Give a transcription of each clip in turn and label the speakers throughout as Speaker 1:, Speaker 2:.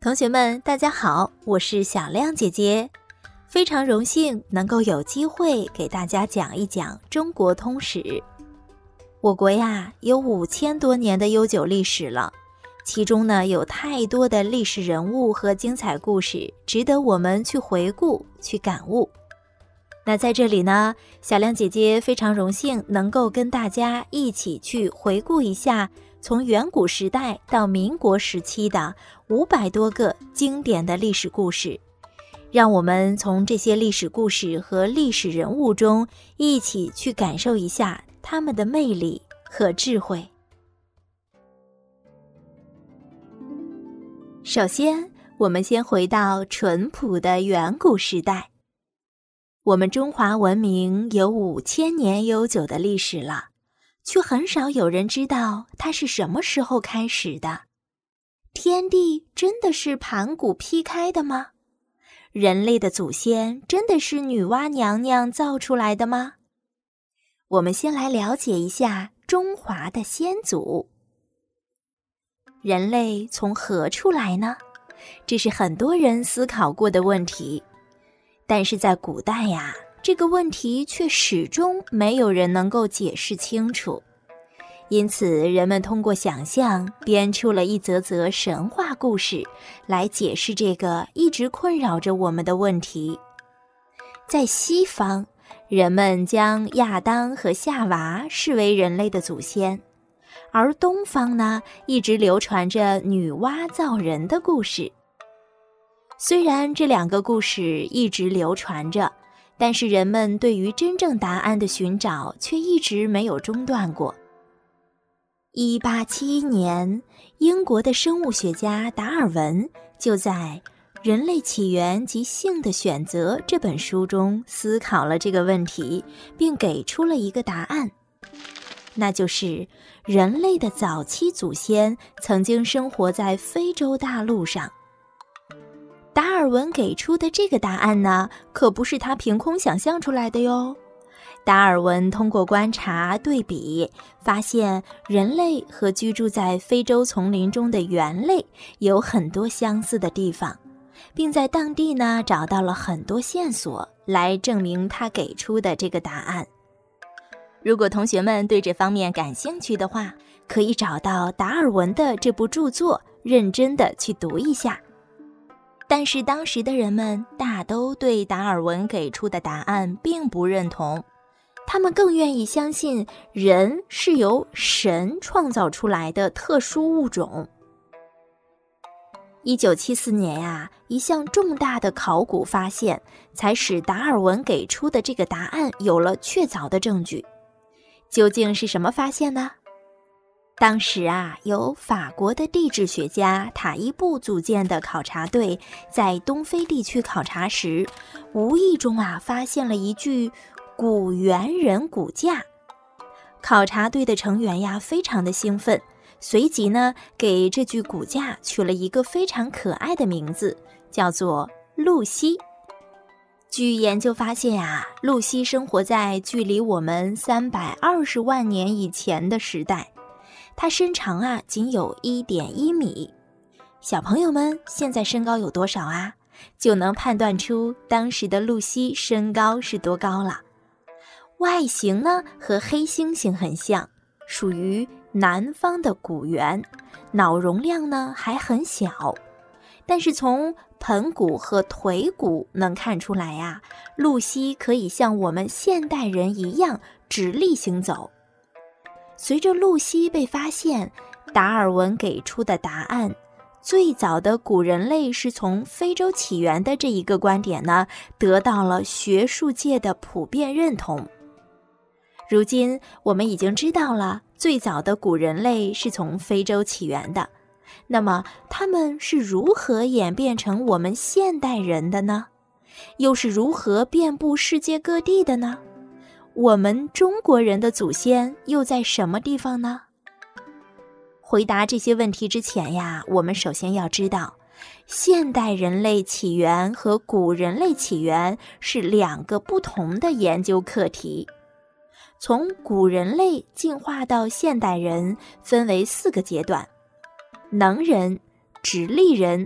Speaker 1: 同学们，大家好，我是小亮姐姐，非常荣幸能够有机会给大家讲一讲中国通史。我国呀，有5000多年的悠久历史了，其中呢，有太多的历史人物和精彩故事，值得我们去回顾、去感悟。那在这里呢，小亮姐姐非常荣幸能够跟大家一起去回顾一下从远古时代到民国时期的500多个经典的历史故事，让我们从这些历史故事和历史人物中一起去感受一下他们的魅力和智慧。首先，我们先回到淳朴的远古时代。我们中华文明有5000年悠久的历史了，却很少有人知道它是什么时候开始的。天地真的是盘古劈开的吗？人类的祖先真的是女娲娘娘造出来的吗？我们先来了解一下中华的先祖。人类从何处来呢？这是很多人思考过的问题。但是在古代呀，这个问题却始终没有人能够解释清楚。因此，人们通过想象编出了一则则神话故事，来解释这个一直困扰着我们的问题。在西方，人们将亚当和夏娃视为人类的祖先，而东方呢，一直流传着女娲造人的故事。虽然这两个故事一直流传着，但是人们对于真正答案的寻找却一直没有中断过。1871年，英国的生物学家达尔文就在《人类起源及性的选择》这本书中思考了这个问题，并给出了一个答案，那就是人类的早期祖先曾经生活在非洲大陆上。达尔文给出的这个答案呢，可不是他凭空想象出来的哟。达尔文通过观察对比，发现人类和居住在非洲丛林中的猿类有很多相似的地方，并在当地呢找到了很多线索来证明他给出的这个答案。如果同学们对这方面感兴趣的话，可以找到达尔文的这部著作，认真的去读一下。但是当时的人们大都对达尔文给出的答案并不认同，他们更愿意相信人是由神创造出来的特殊物种。1974年呀，一项重大的考古发现才使达尔文给出的这个答案有了确凿的证据。究竟是什么发现呢？当时啊，由法国的地质学家塔伊布组建的考察队在东非地区考察时，无意中发现了一具古猿人骨架。考察队的成员非常的兴奋，随即呢给这具骨架取了一个非常可爱的名字，叫做露西。据研究发现露西生活在距离我们320万年以前的时代。它身长仅有1.1米，小朋友们现在身高有多少就能判断出当时的露西身高是多高了。外形呢和黑猩猩很像，属于南方的古猿，脑容量呢还很小。但是从盆骨和腿骨能看出来露西可以像我们现代人一样直立行走。随着露西被发现，达尔文给出的答案，最早的古人类是从非洲起源的这一个观点呢，得到了学术界的普遍认同。如今我们已经知道了，最早的古人类是从非洲起源的，那么他们是如何演变成我们现代人的呢？又是如何遍布世界各地的呢？我们中国人的祖先又在什么地方呢？回答这些问题之前我们首先要知道，现代人类起源和古人类起源是2个不同的研究课题。从古人类进化到现代人分为4个阶段：能人、直立人、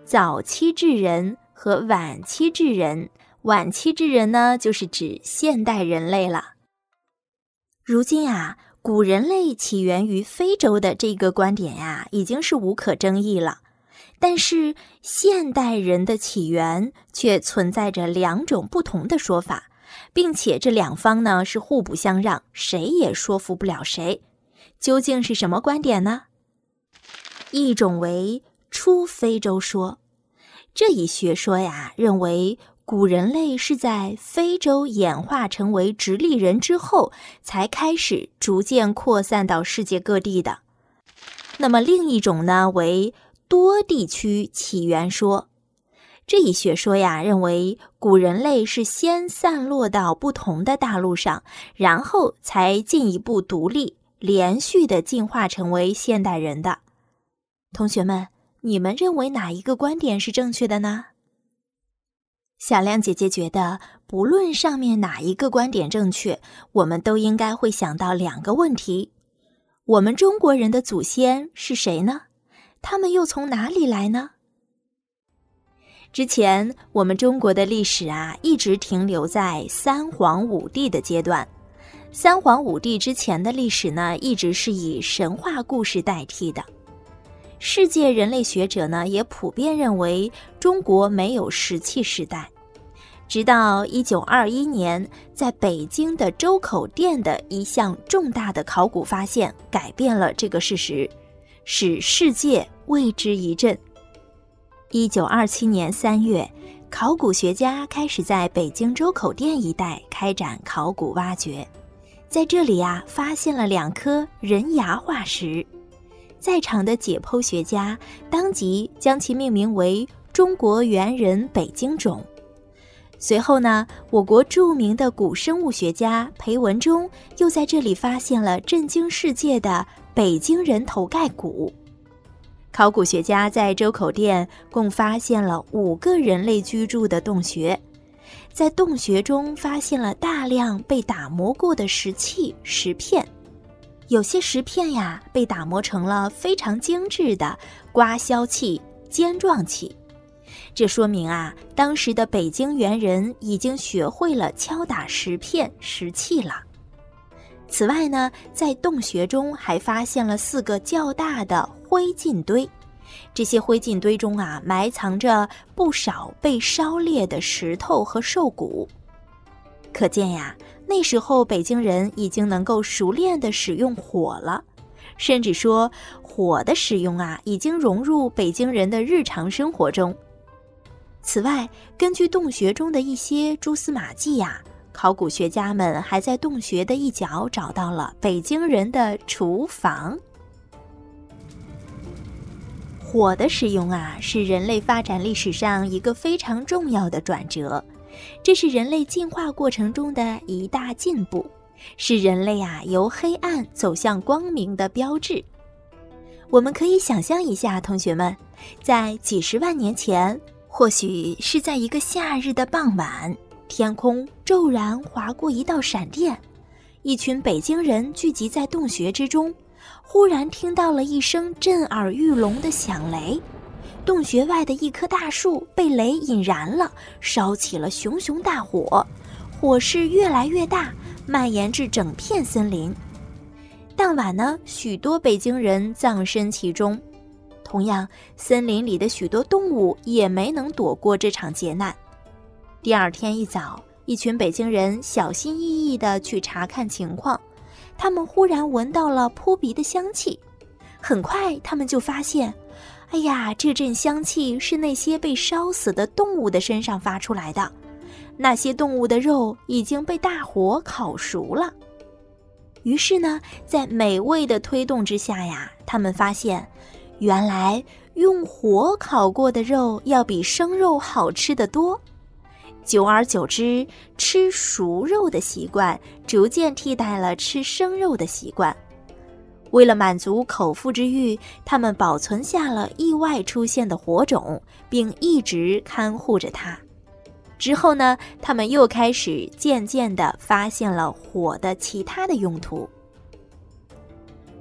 Speaker 1: 早期智人和晚期智人。晚期智人呢，就是指现代人类了。如今啊，古人类起源于非洲的这个观点呀，已经是无可争议了。但是现代人的起源却存在着两种不同的说法，并且这两方呢是互不相让，谁也说服不了谁。究竟是什么观点呢？一种为出非洲说，这一学说呀，认为古人类是在非洲演化成为直立人之后，才开始逐渐扩散到世界各地的。那么另一种呢，为多地区起源说，这一学说呀，认为古人类是先散落到不同的大陆上，然后才进一步独立，连续的进化成为现代人的。同学们，你们认为哪一个观点是正确的呢？小亮姐姐觉得，不论上面哪一个观点正确，我们都应该会想到两个问题：我们中国人的祖先是谁呢？他们又从哪里来呢？之前我们中国的历史啊，一直停留在三皇五帝的阶段。三皇五帝之前的历史呢，一直是以神话故事代替的。世界人类学者呢，也普遍认为中国没有石器时代。直到1921年，在北京的周口店的一项重大的考古发现，改变了这个事实，使世界为之一振。1927年3月，考古学家开始在北京周口店一带开展考古挖掘，在这里啊，发现了2颗人牙化石。在场的解剖学家当即将其命名为中国猿人北京种。随后呢，我国著名的古生物学家裴文中又在这里发现了震惊世界的北京人头盖骨。考古学家在周口店共发现了5个人类居住的洞穴，在洞穴中发现了大量被打磨过的石器、石片，有些石片呀被打磨成了非常精致的刮削器、尖状器。这说明啊，当时的北京猿人已经学会了敲打石片、石器了。此外呢，在洞穴中还发现了4个较大的灰烬堆，这些灰烬堆中啊，埋藏着不少被烧裂的石头和兽骨。可见呀，那时候北京人已经能够熟练地使用火了，甚至说火的使用啊，已经融入北京人的日常生活中。此外，根据洞穴中的一些蛛丝马迹呀，考古学家们还在洞穴的一角找到了北京人的厨房。火的使用啊，是人类发展历史上一个非常重要的转折，这是人类进化过程中的一大进步，是人类啊由黑暗走向光明的标志。我们可以想象一下，同学们，在几十万年前，或许是在一个夏日的傍晚，天空骤然划过一道闪电，一群北京人聚集在洞穴之中，忽然听到了一声震耳欲聋的响雷，洞穴外的一棵大树被雷引燃了，烧起了熊熊大火，火势越来越大，蔓延至整片森林。当晚呢，许多北京人葬身其中。同样，森林里的许多动物也没能躲过这场劫难。第二天一早，一群北京人小心翼翼地去查看情况，他们忽然闻到了扑鼻的香气。很快，他们就发现，哎呀，这阵香气是那些被烧死的动物的身上发出来的。那些动物的肉已经被大火烤熟了。于是呢，在美味的推动之下呀，他们发现，原来用火烤过的肉要比生肉好吃得多。久而久之，吃熟肉的习惯逐渐替代了吃生肉的习惯。为了满足口腹之欲，他们保存下了意外出现的火种，并一直看护着它。之后呢，他们又开始渐渐地发现了火的其他的用途。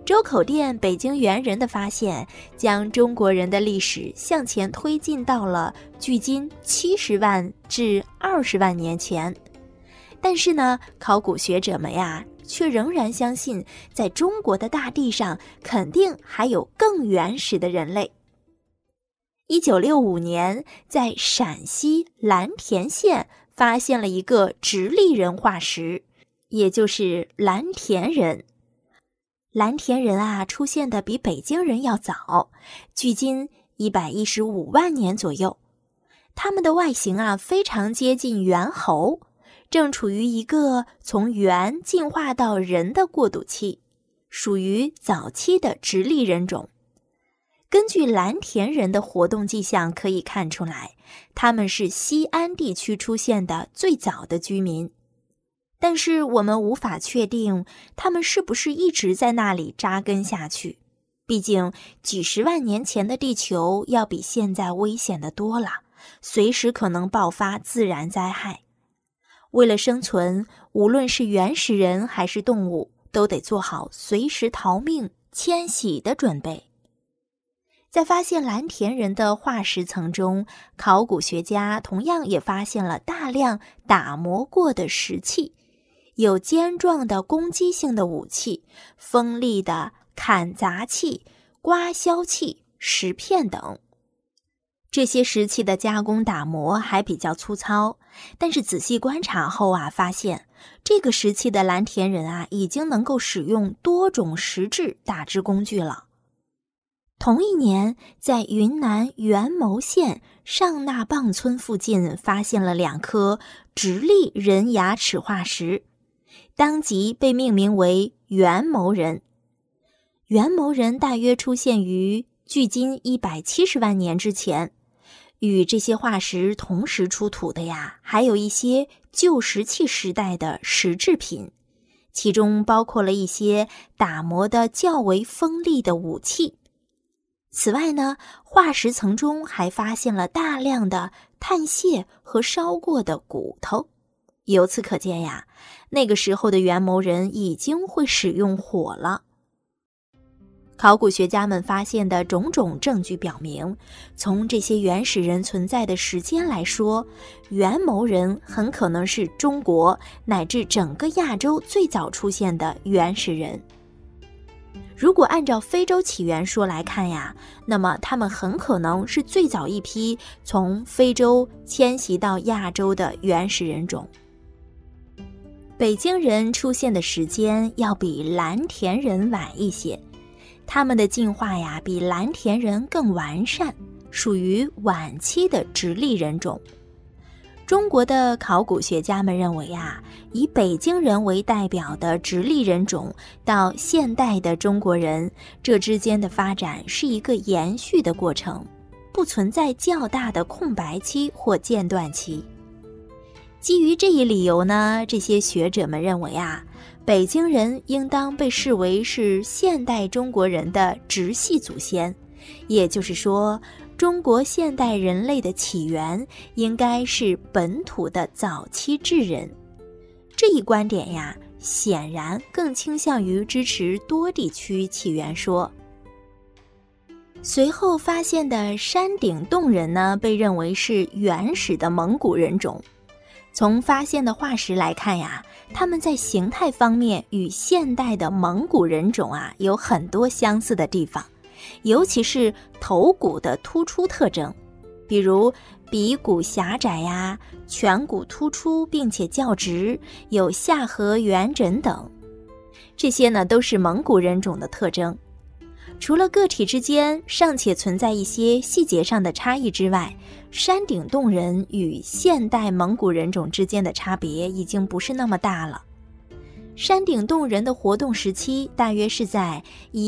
Speaker 1: 周口店北京猿人的发现，将中国人的历史向前推进到了距今70万至20万年前。但是呢，考古学者们呀，却仍然相信，在中国的大地上肯定还有更原始的人类。1965年，在陕西蓝田县发现了一个直立人化石，也就是蓝田人。蓝田人啊，出现的比北京人要早，距今115万年左右。他们的外形啊，非常接近猿猴，正处于一个从猿进化到人的过渡期，属于早期的直立人种。根据蓝田人的活动迹象可以看出来，他们是西安地区出现的最早的居民。但是我们无法确定他们是不是一直在那里扎根下去，毕竟几十万年前的地球要比现在危险得多了，随时可能爆发自然灾害。为了生存，无论是原始人还是动物，都得做好随时逃命、迁徙的准备。在发现蓝田人的化石层中，考古学家同样也发现了大量打磨过的石器，有尖状的攻击性的武器、锋利的砍砸器、刮削器、石片等。这些石器的加工打磨还比较粗糙，但是仔细观察后啊，发现这个时期的蓝田人啊，已经能够使用多种石质打制工具了。同一年，在云南元谋县上纳棒村附近发现了2颗直立人牙齿化石，当即被命名为元谋人。元谋人大约出现于距今170万年之前。与这些化石同时出土的呀，还有一些旧石器时代的石制品，其中包括了一些打磨的较为锋利的武器。此外呢，化石层中还发现了大量的碳屑和烧过的骨头。由此可见呀，那个时候的元谋人已经会使用火了。考古学家们发现的种种证据表明，从这些原始人存在的时间来说，元谋人很可能是中国乃至整个亚洲最早出现的原始人。如果按照非洲起源说来看呀，那么他们很可能是最早一批从非洲迁徙到亚洲的原始人种。北京人出现的时间要比蓝田人晚一些，他们的进化呀比蓝田人更完善，属于晚期的直立人种。中国的考古学家们认为啊，以北京人为代表的直立人种到现代的中国人，这之间的发展是一个延续的过程，不存在较大的空白期或间断期。基于这一理由呢，这些学者们认为啊，北京人应当被视为是现代中国人的直系祖先，也就是说，中国现代人类的起源应该是本土的早期智人。这一观点呀，显然更倾向于支持多地区起源说。随后发现的山顶洞人呢，被认为是原始的蒙古人种。从发现的化石来看呀，他们在形态方面与现代的蒙古人种啊有很多相似的地方，尤其是头骨的突出特征，比如鼻骨狭窄呀，颧骨突出并且较直，有下颌圆枕等。这些呢都是蒙古人种的特征。除了个体之间尚且存在一些细节上的差异之外，山顶洞人与现代蒙古人种之间的差别已经不是那么大了。山顶洞人的活动时期大约是在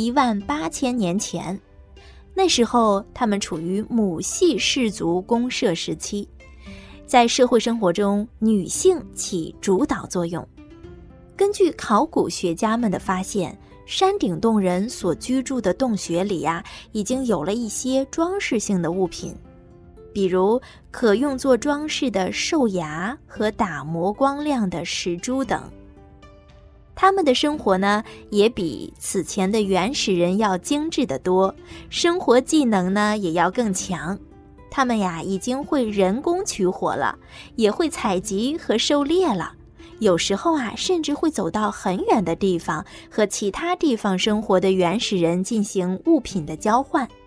Speaker 1: 18000年前，那时候他们处于母系氏族公社时期，在社会生活中女性起主导作用。根据考古学家们的发现，山顶洞人所居住的洞穴里啊，已经有了一些装饰性的物品，比如可用作装饰的兽牙和打磨光亮的石珠等。 他们的生活呢，也比此前的原始人要精致得多，生活技能呢也要更强。他们呀，已经会人工取火了，也会采集和狩猎了。有时候啊，甚至会走到很远的地方，和其他地方生活的原始人进行物品的交换。